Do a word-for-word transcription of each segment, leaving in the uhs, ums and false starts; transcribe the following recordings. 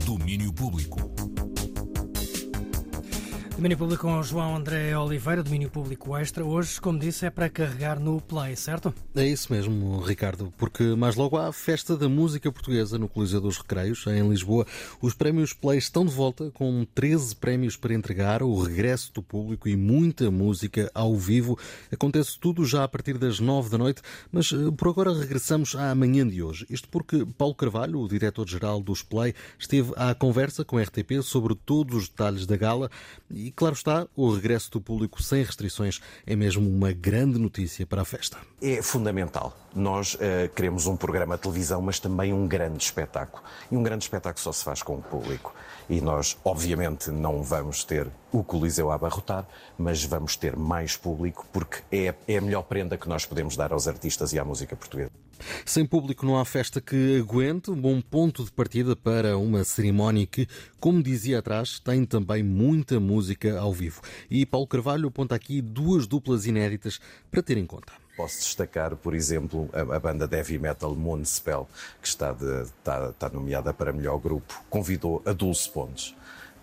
Domínio Público. Domínio Público com João André Oliveira, Domínio Público Extra. Hoje, como disse, é para carregar no Play, certo? É isso mesmo, Ricardo, porque mais logo há a Festa da Música Portuguesa no Coliseu dos Recreios, em Lisboa. Os prémios Play estão de volta, com treze prémios para entregar, o regresso do público e muita música ao vivo. Acontece tudo já a partir das nove da noite, mas por agora regressamos à manhã de hoje. Isto porque Paulo Carvalho, o diretor-geral dos Play, esteve à conversa com a R T P sobre todos os detalhes da gala. E, claro está, o regresso do público sem restrições é mesmo uma grande notícia para a festa. É fundamental. Nós uh, queremos um programa de televisão, mas também um grande espetáculo. E um grande espetáculo só se faz com o público. E nós, obviamente, não vamos ter o Coliseu a abarrotar, mas vamos ter mais público, porque é, é a melhor prenda que nós podemos dar aos artistas e à música portuguesa. Sem público não há festa que aguente, um bom ponto de partida para uma cerimónia que, como dizia atrás, tem também muita música ao vivo. E Paulo Carvalho aponta aqui duas duplas inéditas para ter em conta. Posso destacar, por exemplo, a, a banda de heavy metal Moonspell, que está, de, está, está nomeada para melhor grupo, convidou a Dulce Pontes,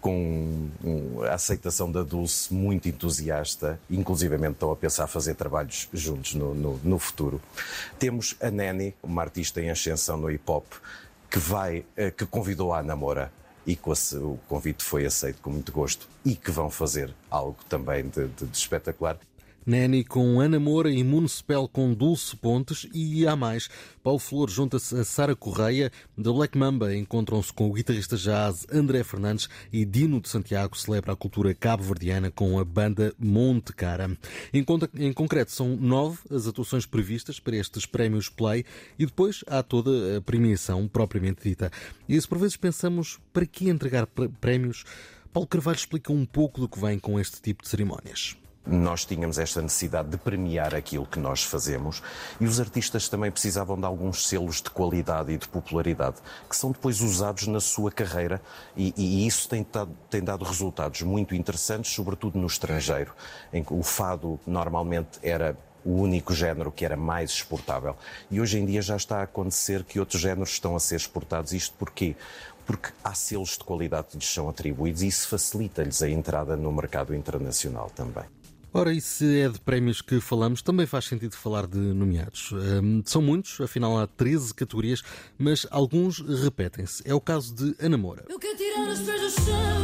com um, a aceitação da Dulce muito entusiasta, inclusivamente estão a pensar fazer trabalhos juntos no, no, no futuro. Temos a Neni, uma artista em ascensão no hip-hop, que, vai, que convidou a Ana Moura e que o convite foi aceito com muito gosto e que vão fazer algo também de, de, de espetacular. Neni com Ana Moura e Moonspell com Dulce Pontes e há mais. Paulo Flor junta-se a Sara Correia. Da Black Mamba encontram-se com o guitarrista jazz André Fernandes e Dino de Santiago celebra a cultura cabo-verdiana com a banda Monte Cara. Em, conta, em concreto, são nove as atuações previstas para estes prémios Play e depois há toda a premiação propriamente dita. E se por vezes pensamos, para que entregar prémios? Paulo Carvalho explica um pouco do que vem com este tipo de cerimónias. Nós tínhamos esta necessidade de premiar aquilo que nós fazemos e os artistas também precisavam de alguns selos de qualidade e de popularidade que são depois usados na sua carreira e, e isso tem dado, tem dado resultados muito interessantes, sobretudo no estrangeiro, em que o fado normalmente era o único género que era mais exportável e hoje em dia já está a acontecer que outros géneros estão a ser exportados. Isto porquê? Porque há selos de qualidade que lhes são atribuídos e isso facilita-lhes a entrada no mercado internacional também. Ora, e se é de prémios que falamos, também faz sentido falar de nomeados. Um, são muitos, afinal há treze categorias, mas alguns repetem-se. É o caso de Ana Moura. Eu quero tirar os pés do chão,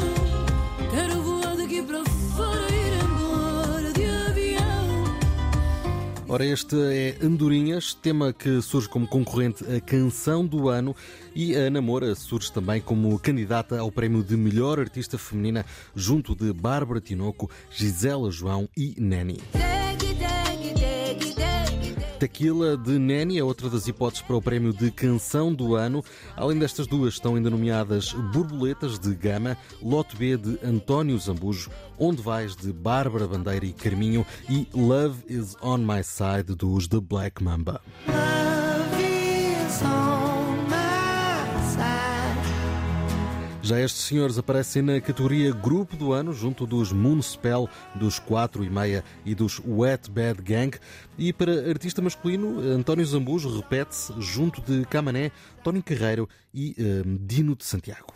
quero voar daqui para fora, ir embora de avião. Ora, este é Andorinhas, tema que surge como concorrente à Canção do Ano e a Ana Moura surge também como candidata ao prémio de melhor artista feminina junto de Bárbara Tinoco, Gisela João e Neni. Tequila de Neni é outra das hipóteses para o prémio de Canção do Ano. Além destas duas, estão ainda nomeadas Borboletas de Gama, Lote B de António Zambujo, Onde Vais de Bárbara Bandeira e Carminho e Love is on My Side dos The Black Mamba. Já estes senhores aparecem na categoria Grupo do Ano, junto dos Moonspell, dos quatro e meia e dos Wet Bad Gang. E para artista masculino, António Zambujo repete-se junto de Camané, Tony Carreiro e um, Dino de Santiago.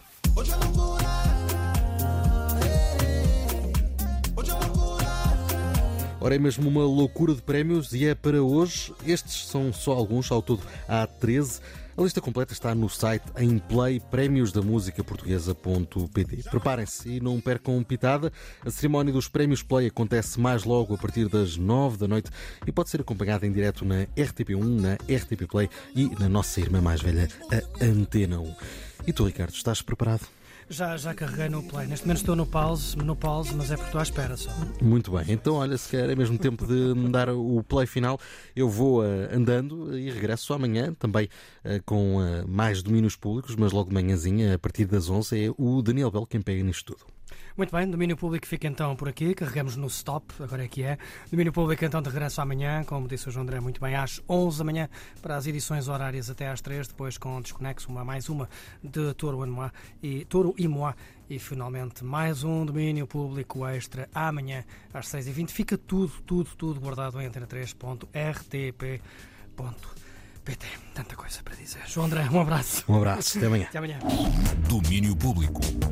Ora, é mesmo uma loucura de prémios e é para hoje. Estes são só alguns, ao todo há treze. A lista completa está no site em play prémios da música portuguesa ponto pt. Preparem-se e não percam pitada. A cerimónia dos prémios Play acontece mais logo a partir das nove da noite e pode ser acompanhada em direto na R T P um, na R T P Play e na nossa irmã mais velha, a Antena um. E tu, Ricardo, estás preparado? Já, já carreguei no Play. Neste momento estou no pause, no pause, mas é porque estou à espera só. Muito bem. Então, olha, se quer é mesmo tempo de me dar o Play final, eu vou uh, andando e regresso amanhã, também uh, com uh, mais domínios públicos, mas logo de manhãzinha, a partir das onze, é o Daniel Belo quem pega nisto tudo. Muito bem, Domínio Público fica então por aqui, carregamos no stop, agora é que é. Domínio Público então de regresso amanhã, como disse o João André muito bem, às onze da manhã para as edições horárias até às três, depois com Desconexo, uma, mais uma de Touro e Moá e, Touro e Moá e finalmente mais um Domínio Público Extra amanhã às seis e vinte. Fica tudo, tudo, tudo guardado em antena três ponto r t p ponto p t. pt. Tanta coisa para dizer. João André, um abraço. Um abraço, até amanhã. Até amanhã. Domínio Público.